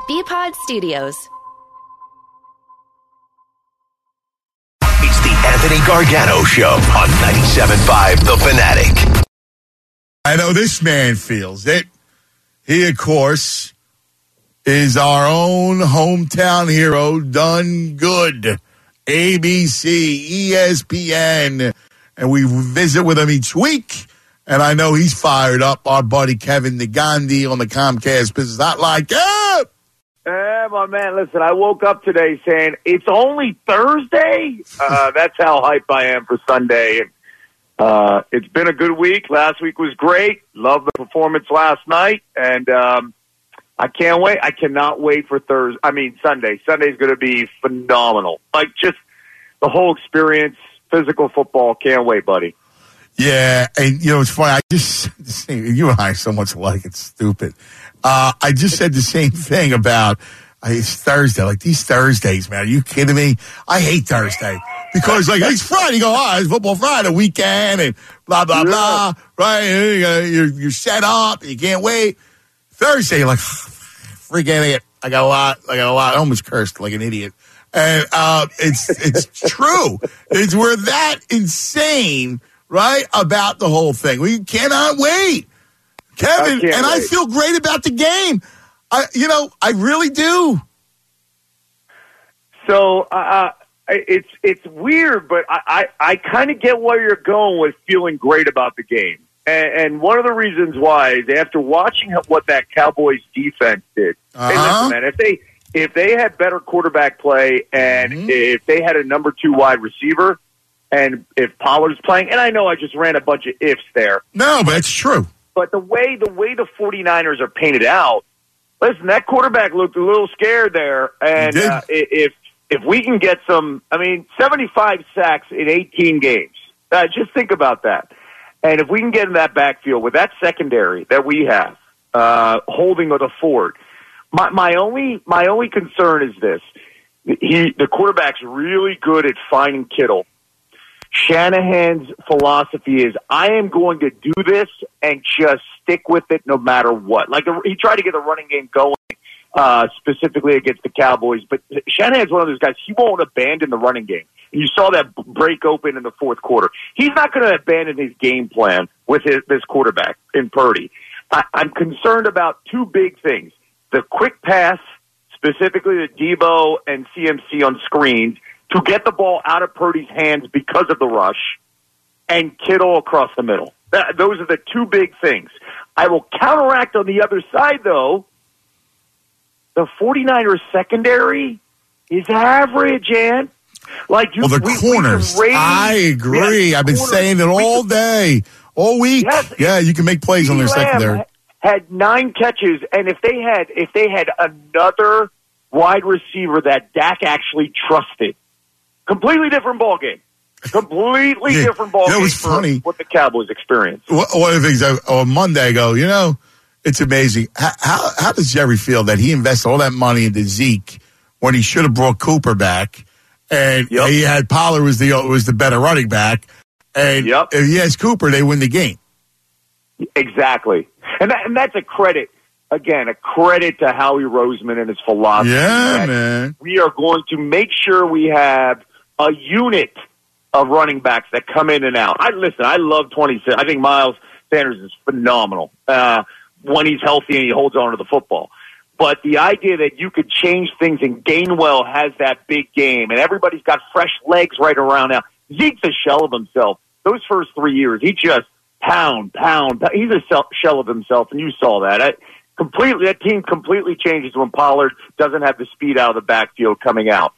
BPod Studios. It's the Anthony Gargano Show on 97.5 The Fanatic. I know this man feels it. He, of course, is our own hometown hero, done good. ABC, ESPN, and we visit with him each week. And I know he's fired up. Our buddy Kevin Negandhi on the Comcast Business Hotline. Yeah! Hey, my man, listen, I woke up today saying, it's only Thursday? That's how hype I am for Sunday. It's been a good week. Last week was great. Love the performance last night. And I can't wait. I cannot wait for Sunday. Sunday's going to be phenomenal. Like, just the whole experience, physical football. Can't wait, buddy. Yeah, and it's funny. You and I are so much alike. It's stupid. I just said the same thing about it's Thursday. Like, these Thursdays, man. Are you kidding me? I hate Thursday because it's Friday. You go, it's football Friday, weekend, and blah blah blah. Right? You're set up. You can't wait. Thursday, you're like, forget it. I got a lot. I almost cursed like an idiot. And it's true. We're that insane. Right, about the whole thing. We cannot wait. Kevin, I feel great about the game. I really do. So it's weird, but I kind of get where you're going with feeling great about the game. And one of the reasons why is after watching what that Cowboys defense did. Hey, listen, man, if they had better quarterback play and if they had a number 2 wide receiver, and if Pollard's playing, and I know I just ran a bunch of ifs there. No, but it's true. But the way the 49ers are painted out, listen, that quarterback looked a little scared there. And if we can get 75 sacks in 18 games, just think about that. And if we can get in that backfield with that secondary that we have, holding the fort, my only concern is this: the quarterback's really good at finding Kittle. Shanahan's philosophy is, I am going to do this and just stick with it no matter what. Like, he tried to get the running game going specifically against the Cowboys, but Shanahan's one of those guys, he won't abandon the running game. You saw that break open in the fourth quarter. He's not going to abandon his game plan with this quarterback in Purdy. I'm concerned about 2 big things. The quick pass, specifically to Debo and CMC on screens, to get the ball out of Purdy's hands because of the rush, and Kittle across the middle. Those are the 2 big things. I will counteract on the other side, though. The 49ers secondary is average, and the corners. I agree. I've been saying it all day, all week. Yes. Yeah, you can make plays on their secondary. Had 9 catches, and if they had another wide receiver that Dak actually trusted, completely different ball game. Completely different ball game. It was funny what the Cowboys experienced. One of the things on Monday I go, it's amazing. How does Jerry feel that he invested all that money into Zeke when he should have brought Cooper back, and he had Pollard was the better running back, and if he has Cooper, they win the game. Exactly, and that's a credit. Again, a credit to Howie Roseman and his philosophy. Yeah, man. We are going to make sure we have a unit of running backs that come in and out. I love 26. I think Miles Sanders is phenomenal when he's healthy and he holds on to the football. But the idea that you could change things, and Gainwell has that big game, and everybody's got fresh legs right around now. Zeke's a shell of himself. Those first 3 years, he just pound. He's a shell of himself, and you saw that. That team completely changes when Pollard doesn't have the speed out of the backfield coming out.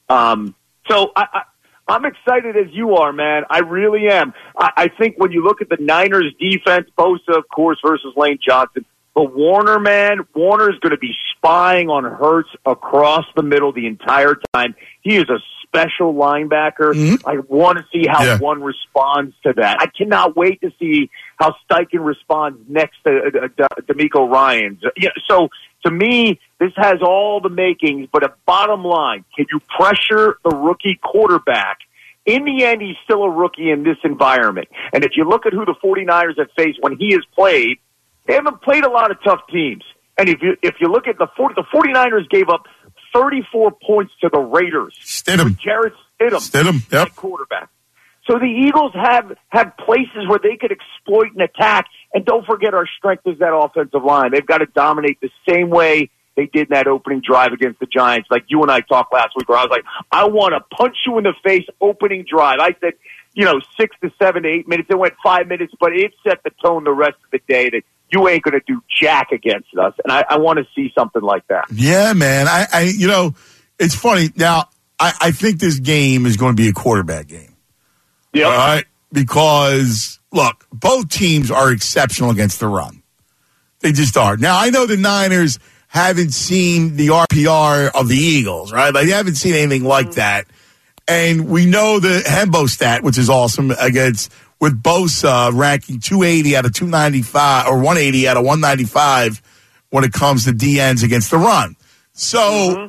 So I'm excited as you are, man. I really am. I think when you look at the Niners defense, Bosa, of course, versus Lane Johnson, but Warner's going to be spying on Hurts across the middle the entire time. He is a special linebacker. Mm-hmm. I want to see how one responds to that. I cannot wait to see how Steichen responds next to D'Amico Ryans. So to me, this has all the makings, but a bottom line, can you pressure the rookie quarterback? In the end, he's still a rookie in this environment. And if you look at who the 49ers have faced when he has played, they haven't played a lot of tough teams. And if you look at the 49ers gave up 34 points to the Raiders. Stidham. Jarrett Stidham, yep. Quarterback. So the Eagles have places where they could exploit and attack. And don't forget, our strength is that offensive line. They've got to dominate the same way they did in that opening drive against the Giants. Like you and I talked last week, where I was like, I want to punch you in the face opening drive. I said, 6 to 7 to 8 minutes. It went 5 minutes, but it set the tone the rest of the day that you ain't going to do jack against us. And I want to see something like that. Yeah, man. It's funny. Now, I think this game is going to be a quarterback game. Yeah. All right? Because, look, both teams are exceptional against the run. They just are. Now, I know the Niners haven't seen the RPR of the Eagles, right? Like, they haven't seen anything like that. And we know the Hembo stat, which is awesome, with Bosa ranking 280 out of 295 or 180 out of 195 when it comes to DNs against the run. So,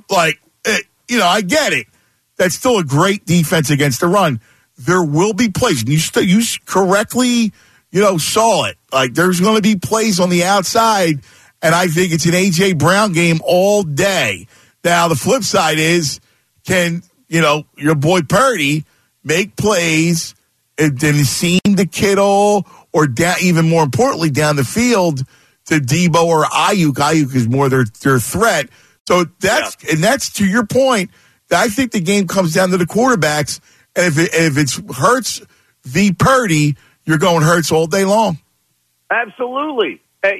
I get it. That's still a great defense against the run. There will be plays. And you correctly, saw it. Like, there's going to be plays on the outside, and I think it's an A.J. Brown game all day. Now, the flip side is, can, your boy Purdy make plays and seem to Kittle or down, even more importantly, down the field to Debo or Ayuk. Ayuk is more their threat. So that's to your point. I think the game comes down to the quarterbacks. And if it's Hurts v. Purdy, you're going Hurts all day long. Absolutely.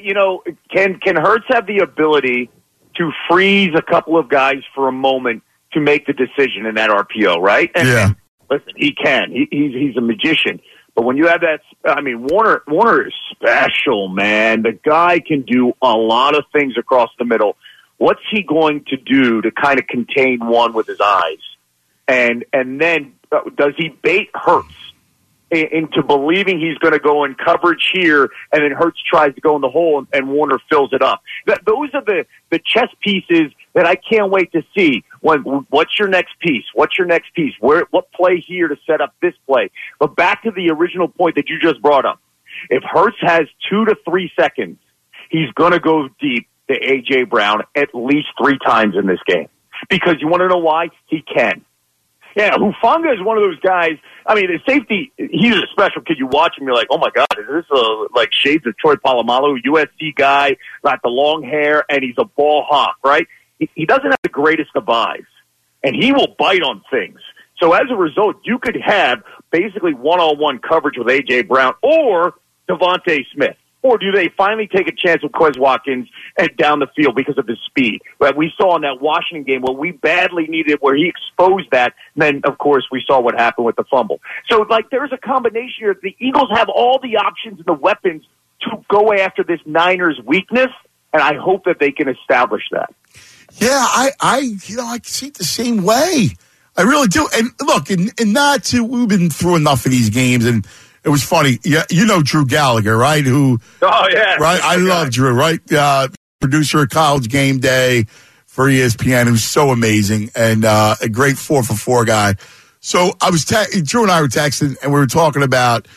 Can Hurts have the ability to freeze a couple of guys for a moment to make the decision in that RPO, right? And listen, he can. He's a magician. But when you have that, Warner is special, man. The guy can do a lot of things across the middle. What's he going to do to kind of contain one with his eyes? And then does he bait Hurts into believing he's going to go in coverage here, and then Hurts tries to go in the hole and Warner fills it up? Those are the chess pieces that I can't wait to see. What's your next piece? What's your next piece? What play here to set up this play? But back to the original point that you just brought up. If Hurts has 2 to 3 seconds, he's going to go deep to A.J. Brown at least 3 times in this game. Because you want to know why? He can. Yeah, Hufanga is one of those guys. The safety, he's a special kid. You watch him, you're like, oh, my God, is this like shades of Troy Polamalu, USC guy, got the long hair, and he's a ball hawk, right? He doesn't have the greatest of eyes, and he will bite on things. So as a result, you could have basically one-on-one coverage with A.J. Brown or Devontae Smith. Or do they finally take a chance with Quez Watkins and down the field because of his speed? Right? We saw in that Washington game where we badly needed, where he exposed that. And then, of course, we saw what happened with the fumble. So, there's a combination here. The Eagles have all the options and the weapons to go after this Niners weakness, and I hope that they can establish that. Yeah, I see it the same way. I really do. And look, and we've been through enough of these games, and it was funny. Yeah, Drew Gallagher, right? Right? I love Drew, right? Producer of College Game Day for ESPN. It was so amazing and a great 4-for-4 guy. So I was Drew and I were texting, and we were talking about.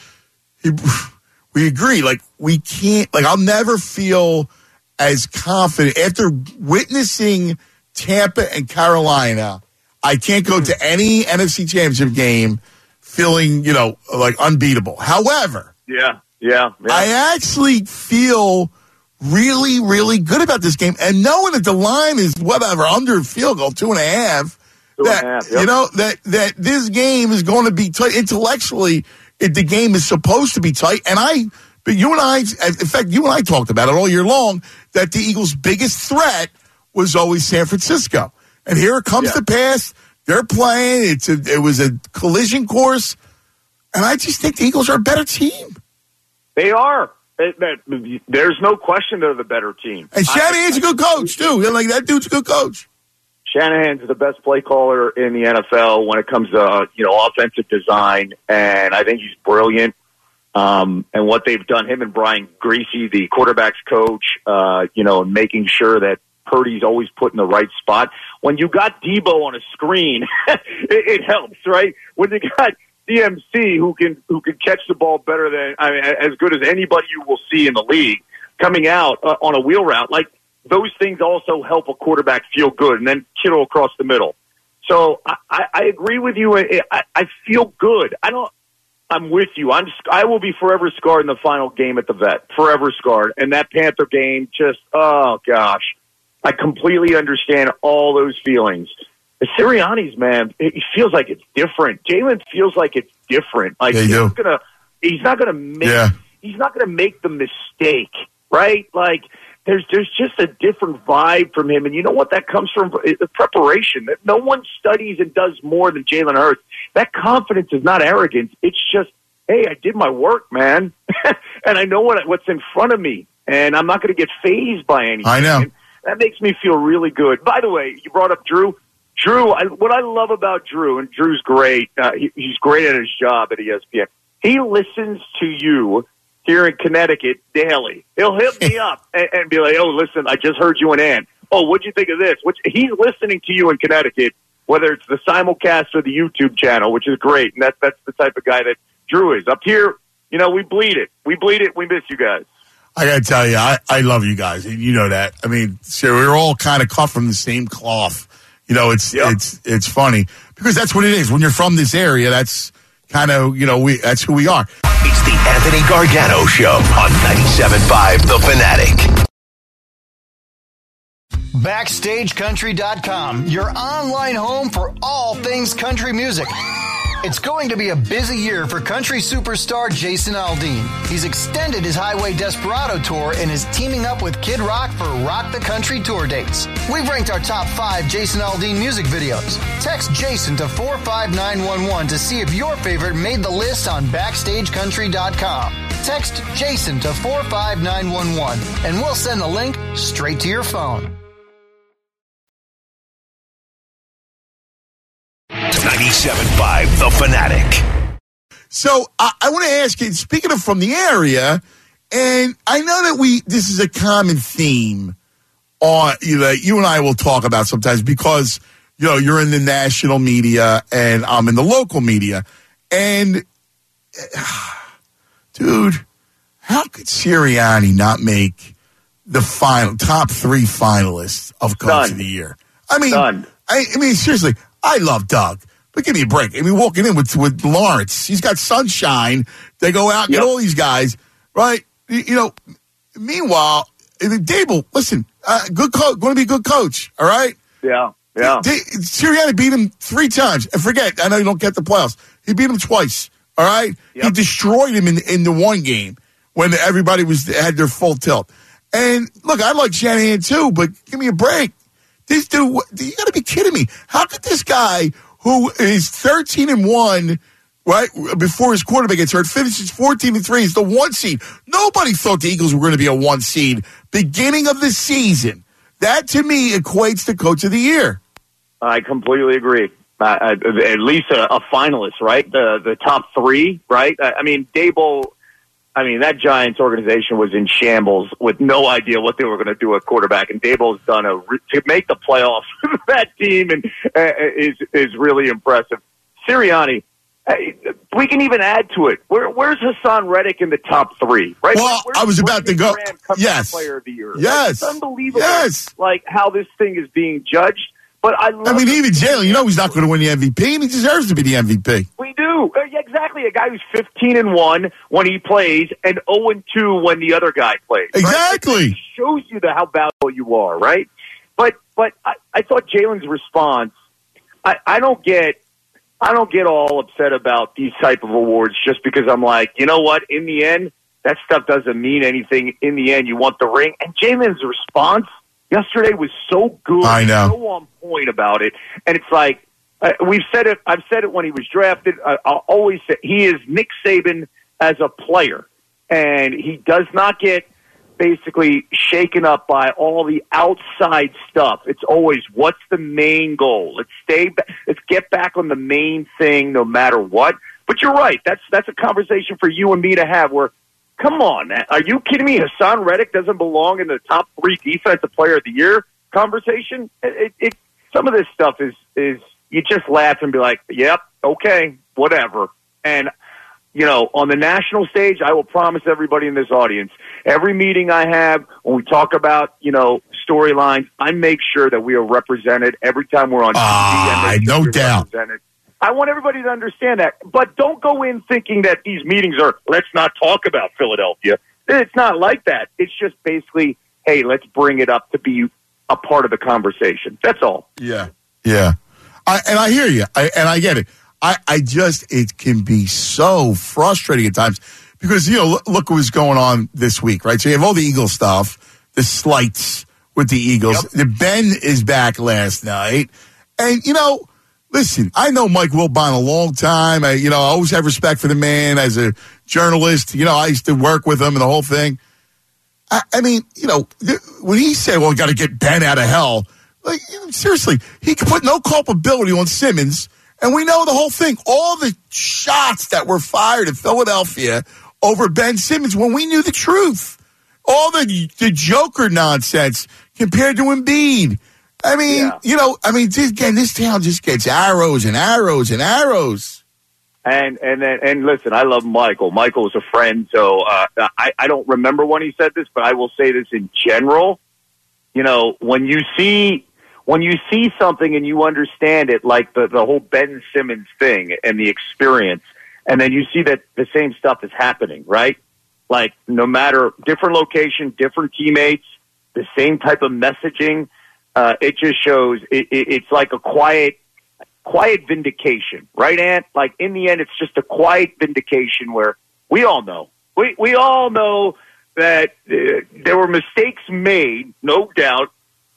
We agree. We can't. I'll never feel as confident after witnessing Tampa and Carolina. I can't go to any NFC Championship game feeling, unbeatable. However, I actually feel really, really good about this game. And knowing that the line is under field goal, 2.5, that this game is going to be tight. Intellectually, the game is supposed to be tight. But you and I talked about it all year long, that the Eagles' biggest threat was always San Francisco. And here it comes to pass. They're playing. It was a collision course. And I just think the Eagles are a better team. They are. There's no question they're the better team. And Shanahan's a good coach, too. That dude's a good coach. Shanahan's the best play caller in the NFL when it comes to, offensive design. And I think he's brilliant. And what they've done, him and Brian Griese, the quarterback's coach, making sure that Purdy's always put in the right spot. When you got Debo on a screen, it helps, right? When you got DMC who can catch the ball better than as good as anybody you will see in the league coming out on a wheel route, those things also help a quarterback feel good, and then Kittle across the middle. So I agree with you. I feel good. I'm with you. I will be forever scarred in the final game at the Vet. Forever scarred. And that Panther game, just, oh gosh, I completely understand all those feelings. The Sirianni's, man, it feels like it's different. Jalen feels like it's different. Like he's not gonna make the mistake, right? Like there's just a different vibe from him, and you know what that comes from? The preparation. No one studies and does more than Jalen Hurts. That confidence is not arrogance. It's just, hey, I did my work, man, and I know what's in front of me, and I'm not going to get fazed by anything. I know. And that makes me feel really good. By the way, you brought up Drew. What I love about Drew, and Drew's great. He's great at his job at ESPN. He listens to you here in Connecticut daily. He'll hit me up and be like, oh, listen, I just heard you and Ann. Oh, what'd you think of this? He's listening to you in Connecticut, whether it's the simulcast or the YouTube channel, which is great. And that's the type of guy that Drew is. Up here, we bleed it. We miss you guys. I got to tell you, I love you guys. And you know that. I mean, so we're all kind of cut from the same cloth. It's funny because that's what it is. When you're from this area, that's kind of, that's who we are. It's the Anthony Gargano Show on 97.5 The Fanatic. BackstageCountry.com, your online home for all things country music. It's going to be a busy year for country superstar Jason Aldean. He's extended his Highway Desperado tour and is teaming up with Kid Rock for Rock the Country tour dates. We've ranked our top 5 Jason Aldean music videos. Text Jason to 45911 to see if your favorite made the list on BackstageCountry.com. Text Jason to 45911 and we'll send the link straight to your phone. 97.5 The Fanatic. So I want to ask you, speaking of from the area, and I know that this is a common theme on you and I will talk about sometimes because you're in the national media and I'm in the local media, and dude, how could Sirianni not make the top 3 finalists of Coach of the Year? I mean, seriously, I love Doug. But give me a break. I mean, walking in with Lawrence, he's got Sunshine. They go out and get all these guys, right? Meanwhile, Dable, listen, good coach, going to be a good coach, all right? Yeah. Sirianni beat him 3 times. And forget, I know you don't get the playoffs. He beat him twice, all right? Yep. He destroyed him in the one game when everybody had their full tilt. And, look, I like Shanahan too, but give me a break. This dude, you got to be kidding me. How could this guy who is 13-1, right, before his quarterback gets hurt, finishes 14-3, is the 1 seed. Nobody thought the Eagles were going to be a 1 seed beginning of the season. That, to me, equates to Coach of the Year. I completely agree. At least a finalist, right? The top 3, right? I mean, Dable... that Giants organization was in shambles with no idea what they were going to do at quarterback, and Dable's done to make the playoffs with that team, and is really impressive. Sirianni, we can even add to it. Where's Hassan Reddick in the top 3? Right? Well, I was about to go. Yes, Player of the Year. Yes, it's unbelievable. Yes, like how this thing is being judged. But even Jalen, he's not going to win the MVP, and he deserves to be the MVP. We do. Exactly. A guy who's 15-1 when he plays and 0-2 when the other guy plays. Exactly. Right? It shows you how valuable you are, right? But I thought Jalen's response, I don't get all upset about these type of awards just because I'm like, you know what? In the end, that stuff doesn't mean anything. In the end, you want the ring. And Jalen's response yesterday was so good. I know. So on point about it. And it's like, we've said it. I've said it when he was drafted. I'll always say he is Nick Saban as a player, and he does not get basically shaken up by all the outside stuff. It's always what's the main goal. Let's get back on the main thing, no matter what. But you're right. That's a conversation for you and me to have. Where, come on, man, are you kidding me? Hassan Reddick doesn't belong in the top 3 defensive player of the year conversation. Some of this stuff is. You just laugh and be like, yep, okay, whatever. And on the national stage, I will promise everybody in this audience, every meeting I have, when we talk about, storylines, I make sure that we are represented every time we're on TV. No doubt. I want everybody to understand that. But don't go in thinking that these meetings are, let's not talk about Philadelphia. It's not like that. It's just basically, hey, let's bring it up to be a part of the conversation. That's all. Yeah. Yeah. I hear you. I get it. It can be so frustrating at times because, look what's going on this week, right? So you have all the Eagles stuff, the slights with the Eagles. Yep. The Ben is back last night. And, listen, I know Mike Wilbon a long time. I always have respect for the man as a journalist. I used to work with him and the whole thing. I mean, when he said, well, we got to get Ben out of hell, like, seriously, he could put no culpability on Simmons. And we know the whole thing. All the shots that were fired in Philadelphia over Ben Simmons when we knew the truth. All the Joker nonsense compared to Embiid. I mean, this town just gets arrows and arrows and arrows. And listen, I love Michael. Michael is a friend, so I don't remember when he said this, but I will say this in general. When you see something and you understand it, like the whole Ben Simmons thing and the experience, and then you see that the same stuff is happening, right? Like, no matter different location, different teammates, the same type of messaging, it just shows it's like a quiet vindication, right, Ant? Like, in the end, it's just a quiet vindication where we all know. We all know that there were mistakes made, no doubt,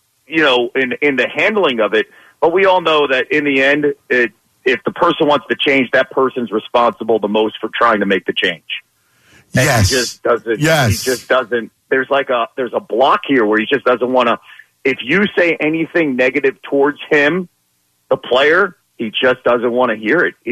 in the handling of it. But we all know that in the end, if the person wants to change, that person's responsible the most for trying to make the change. And yes. He just doesn't. Yes. He just doesn't. There's a block here where he just doesn't want to. If you say anything negative towards him, the player, he just doesn't want to hear it.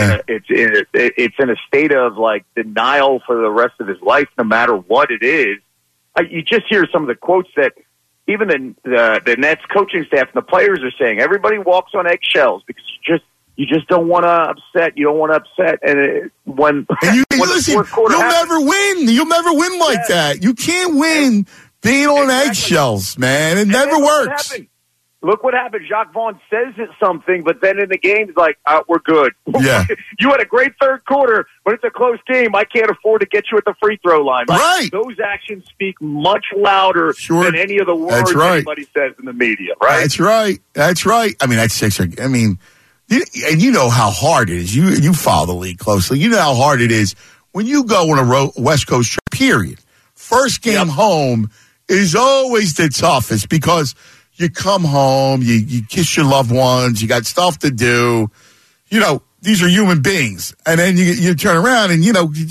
It's in a state of like denial for the rest of his life, no matter what it is. You just hear some of the quotes that even the Nets coaching staff and the players are saying. Everybody walks on eggshells because you just don't want to upset. You don't want to upset, and when listen, you'll never win. You'll never win like that. You can't win being on eggshells, man. It never works. Look what happened. Jacques Vaughn says it's something, but then in the game, he's like, we're good. Yeah. You had a great third quarter, but it's a close game. I can't afford to get you at the free throw line. Right. Those actions speak much louder than any of the words anybody says in the media, right? That's right. That's right. I mean, that's Sixer. I mean, and you know how hard it is. You follow the league closely. You know how hard it is when you go on a West Coast trip, period. First game home is always the toughest because you come home, you kiss your loved ones, you got stuff to do. These are human beings. And then you turn around and, you're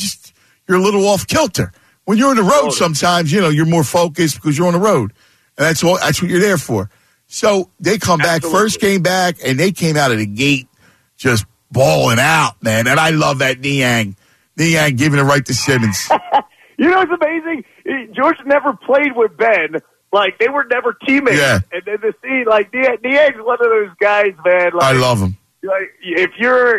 a little off kilter. When you're on the road sometimes, you're more focused because you're on the road. And that's what you're there for. So they come back, first game back, and they came out of the gate just balling out, man. And I love that Niang giving it right to Simmons. It's amazing. George never played with Ben. Like, they were never teammates. Yeah. And then to see, like, Niang's one of those guys, man. Like, I love him. Like, if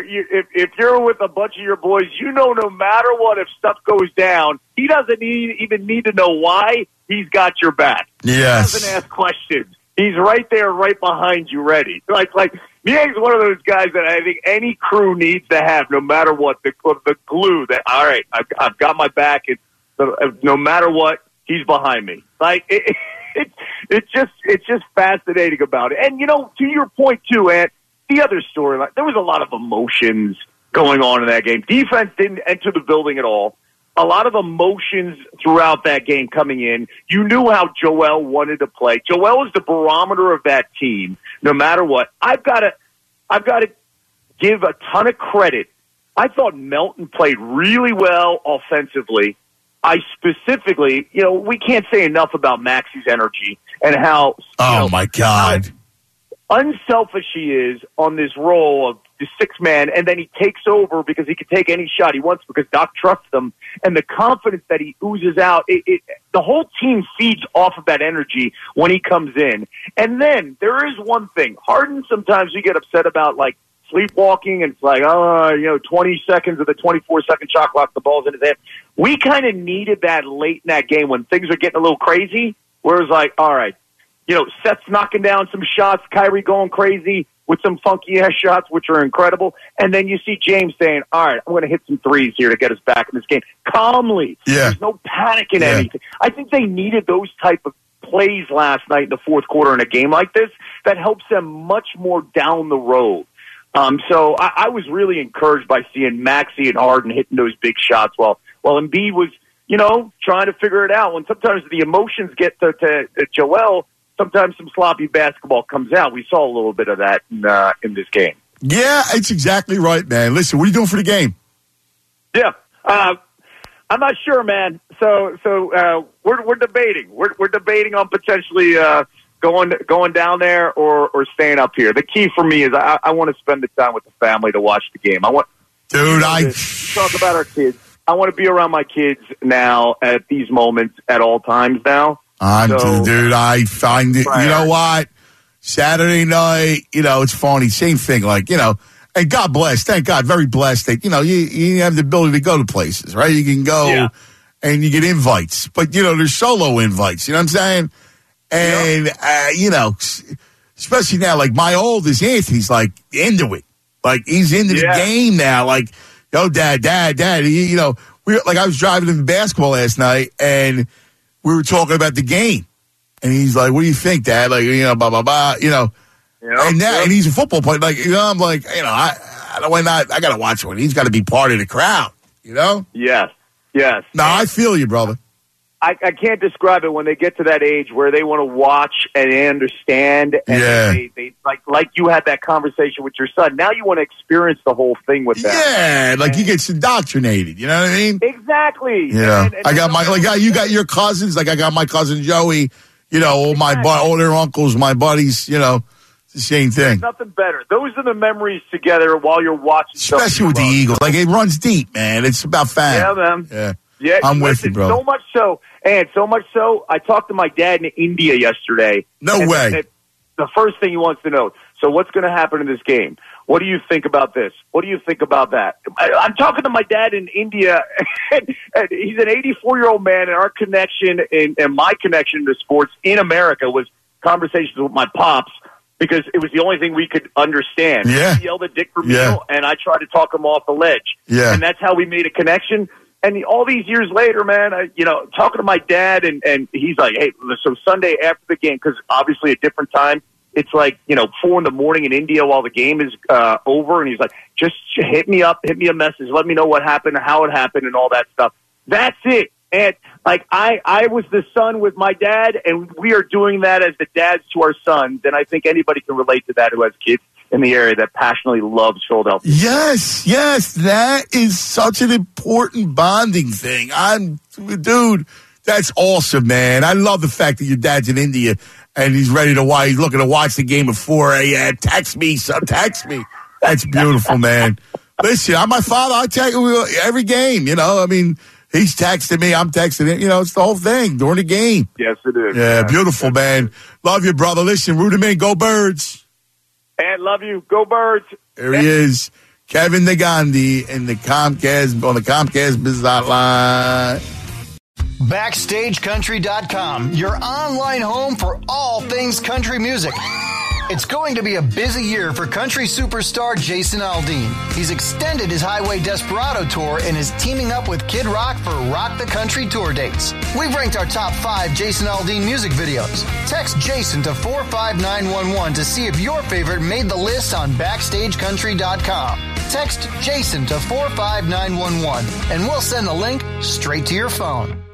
you're with a bunch of your boys, no matter what, if stuff goes down, he doesn't even need to know why. He's got your back. Yes. He doesn't ask questions. He's right there, right behind you, ready. Like Niang's one of those guys that I think any crew needs to have, no matter what. The glue that, all right, I've got my back. No matter what, he's behind me. Like it's just fascinating about it. And to your point too, Ant, the other storyline, there was a lot of emotions going on in that game. Defense didn't enter the building at all. A lot of emotions throughout that game coming in. You knew how Joel wanted to play. Joel is the barometer of that team, no matter what. I've got to give a ton of credit. I thought Melton played really well offensively. I specifically, we can't say enough about Maxi's energy and how my God, how unselfish he is on this role of the sixth man, and then he takes over because he can take any shot he wants because Doc trusts him, and the confidence that he oozes out. The whole team feeds off of that energy when he comes in. And then there is one thing. Harden, sometimes we get upset about, like, sleepwalking, and it's like, 20 seconds of the 24-second shot clock, the ball's in his hand. We kind of needed that late in that game when things are getting a little crazy, where it's like, all right, Seth's knocking down some shots, Kyrie going crazy with some funky-ass shots, which are incredible, and then you see James saying, all right, I'm going to hit some threes here to get us back in this game. Calmly. Yeah. There's no panic in anything. I think they needed those type of plays last night in the fourth quarter in a game like this that helps them much more down the road. So I was really encouraged by seeing Maxey and Harden hitting those big shots while Embiid was, trying to figure it out. When sometimes the emotions get to Joel, sometimes some sloppy basketball comes out. We saw a little bit of that in this game. Yeah, it's exactly right, man. Listen, what are you doing for the game? Yeah, I'm not sure, man. So we're debating. We're debating on potentially going down there or staying up here. The key for me is I want to spend the time with the family to watch the game. Talk about our kids. I want to be around my kids now at these moments at all times now. I find it, you know what? Saturday night, it's funny. Same thing, and God bless, thank God, very blessed that, you have the ability to go to places, right? You can go and you get invites, but, there's solo invites, you know what I'm saying? And, especially now, like my oldest Anthony's like into it. Like he's into the game now. Like, yo, dad, I was driving in basketball last night and we were talking about the game. And he's like, what do you think, Dad? Like, blah, blah, blah, and he's a football player. Like, I'm like, I got to watch one. He's got to be part of the crowd, Yes. No, I feel you, brother. I can't describe it when they get to that age where they want to watch and they understand. And they like you had that conversation with your son. Now you want to experience the whole thing with them. Yeah, like he gets indoctrinated. You know what I mean? Exactly. Yeah. And I got you got your cousins. Like I got my cousin Joey. All their uncles, my buddies. It's the same thing. There's nothing better. Those are the memories together while you're watching. Especially with the Eagles. Like it runs deep, man. It's about family. Yeah, man. Yeah. I'm with you, bro. So much so, I talked to my dad in India yesterday. No way. And the first thing he wants to know, so what's going to happen in this game? What do you think about this? What do you think about that? I'm talking to my dad in India, and he's an 84-year-old man, and our connection and my connection to sports in America was conversations with my pops because it was the only thing we could understand. Yeah. He yelled at Dick Vermeil, and I tried to talk him off the ledge. Yeah. And that's how we made a connection. And all these years later, man, talking to my dad, and he's like, hey, so Sunday after the game, because obviously a different time, it's like, 4 a.m. in India while the game is over. And he's like, just hit me up, hit me a message, let me know what happened, how it happened, and all that stuff. That's it. And like I was the son with my dad, and we are doing that as the dads to our sons. And I think anybody can relate to that who has kids in the area that passionately loves Philadelphia. Yes, that is such an important bonding thing. Dude, that's awesome, man. I love the fact that your dad's in India and he's ready to watch. He's looking to watch the game at 4 a.m. Text me, son. Text me. That's beautiful, man. Listen, I'm my father. I text every game. He's texting me. I'm texting him. It's the whole thing during the game. Yes, it is. Yeah, beautiful, man. Love you, brother. Listen, root him in. Go Birds. And love you. Go Birds. There he is, Kevin Negandhi on the Comcast Business Hotline. BackstageCountry.com, your online home for all things country music. It's going to be a busy year for country superstar Jason Aldean. He's extended his Highway Desperado tour and is teaming up with Kid Rock for Rock the Country tour dates. We've ranked our top 5 Jason Aldean music videos. Text Jason to 45911 to see if your favorite made the list on BackstageCountry.com. Text Jason to 45911 and we'll send the link straight to your phone.